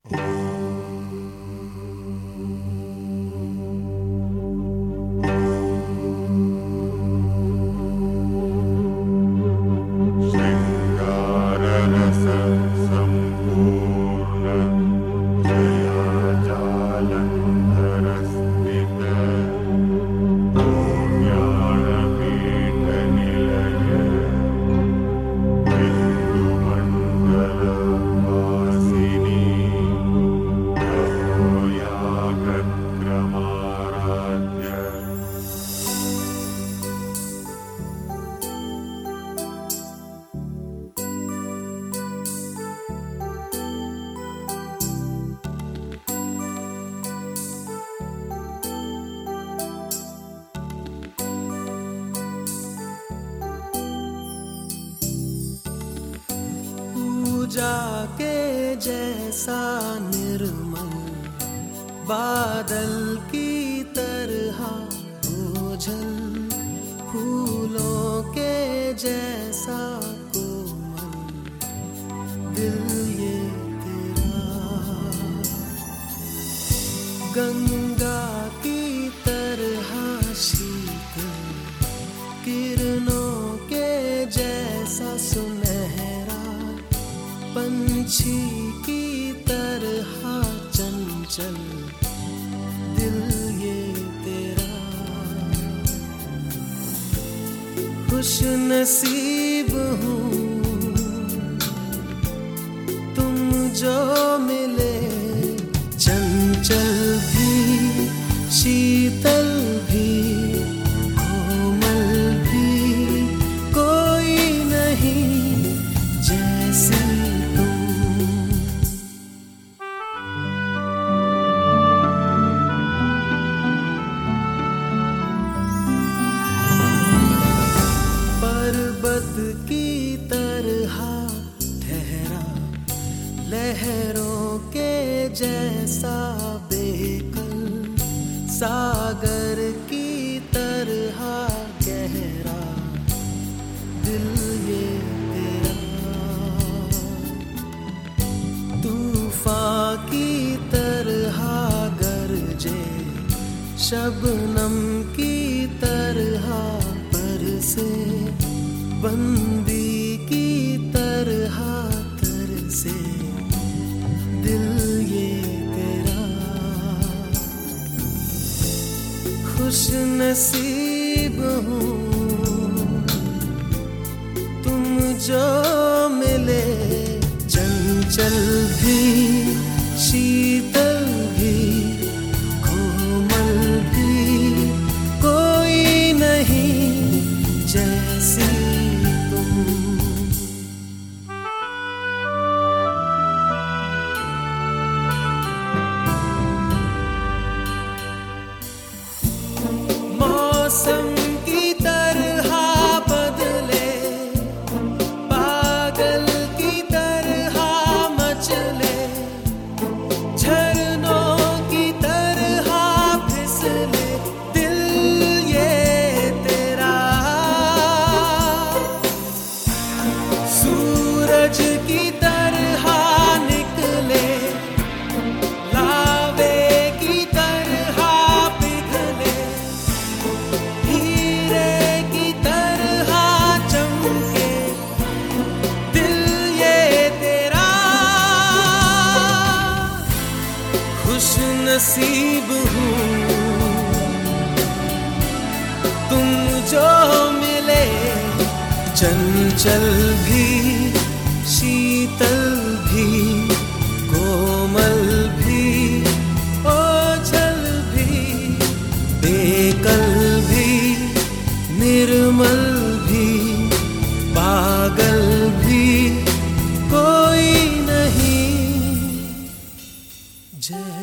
जाके जैसा निर्मल बादल की तरह ओझल, फूलों के जैसा कोमल दिल ये तेरा, गंगा की तरह शीतल किरणों के जैसा सुनहरा, पंछी की तरह चंचल दिल ये तेरा। खुश नसीब हूँ तुम जो मिले, चंचल भी शीतल भी कोमल भी, कोई नहीं जैसी की तरह ठहरा, लहरों के जैसा बेकल, सागर की तरह गहरा दिल ये तेरा, तूफान की तरह गरजे, शबनम की तरह बरसे, बंदी की तरह तरसे दिल ये तेरा। खुश नसीब हूँ तुम जो मिले, चंचल भी शीतल भी कोमल भी, कोई नहीं जैसी मौसम की तरह बदले, पागल की तरह मचले, झरनों की तरह फिसले दिल ये तेरा, सूरज की तरह निकले, लावे की तरह पिघले, हीरे की तरह चमके दिल ये तेरा। खुश नसीब हूँ तुम जो मिले, चंचल भी शीतल भी कोमल भी, ओझल भी बेकल भी, निर्मल भी पागल भी, कोई नहीं जैसा